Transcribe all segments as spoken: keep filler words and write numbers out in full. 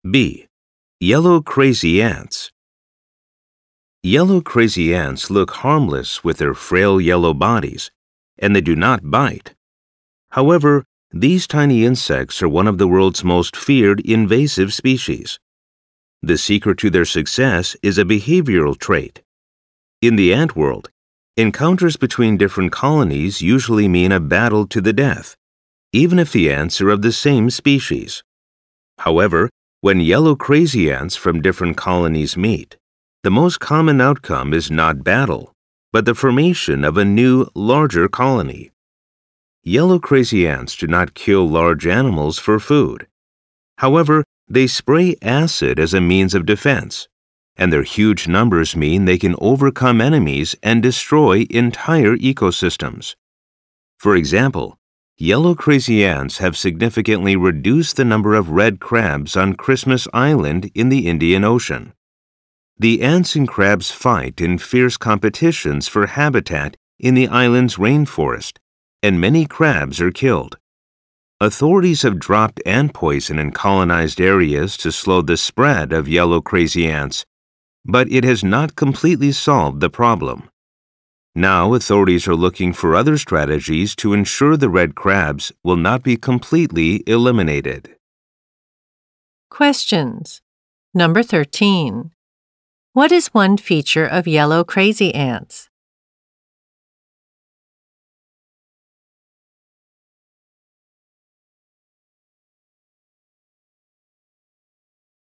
B. Yellow crazy ants. Yellow crazy ants look harmless with their frail yellow bodies, and they do not bite. However, these tiny insects are one of the world's most feared invasive species. The secret to their success is a behavioral trait. In the ant world, encounters between different colonies usually mean a battle to the death, even if the ants are of the same species. However, when yellow crazy ants from different colonies meet, the most common outcome is not battle, but the formation of a new, larger colony. Yellow crazy ants do not kill large animals for food. However, they spray acid as a means of defense, and their huge numbers mean they can overcome enemies and destroy entire ecosystems. For example, yellow crazy ants have significantly reduced the number of red crabs on Christmas Island in the Indian Ocean. The ants and crabs fight in fierce competitions for habitat in the island's rainforest, and many crabs are killed. Authorities have dropped ant poison in colonized areas to slow the spread of yellow crazy ants, but it has not completely solved the problem. Now, authorities are looking for other strategies to ensure the red crabs will not be completely eliminated. Questions. Number thirteen. What is one feature of yellow crazy ants?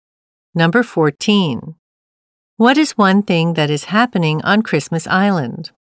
Number fourteen. What is one thing that is happening on Christmas Island?